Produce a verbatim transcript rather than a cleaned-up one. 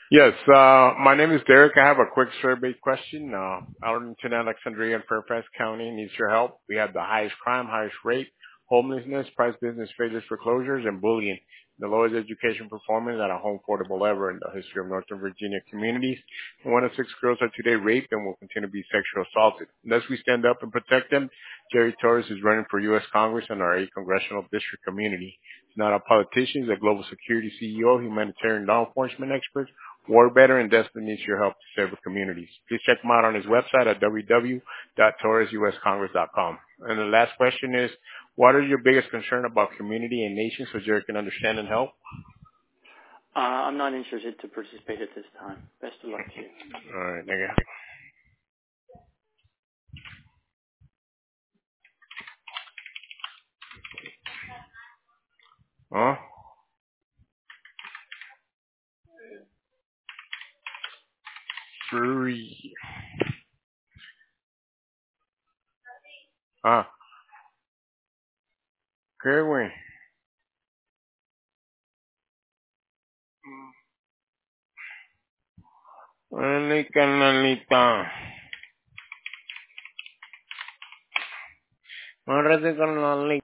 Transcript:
Yes, uh, my name is Derek. I have a quick survey question. Uh, Arlington, Alexandria, and Fairfax County needs your help. We have the highest crime, highest rate, homelessness, price business failures, foreclosures, and bullying. The lowest education performance at a home affordable ever in the history of Northern Virginia communities. And one of six girls are today raped and will continue to be sexually assaulted. Unless we stand up and protect them, Jerry Torres is running for U S Congress in our eighth congressional district community. He's not a politician, he's a global security C E O, humanitarian law enforcement expert, war veteran, and desperately needs your help to serve the communities. Please check him out on his website at w w w dot torres u s congress dot com. And the last question is, what is your biggest concern about community and nation so Jerry can understand and help? Uh, I'm not interested to participate at this time. Best of luck to you. All right, nigga. Huh? Free. Ah, qué güey. Órale, carnalita. Órale, carnalita.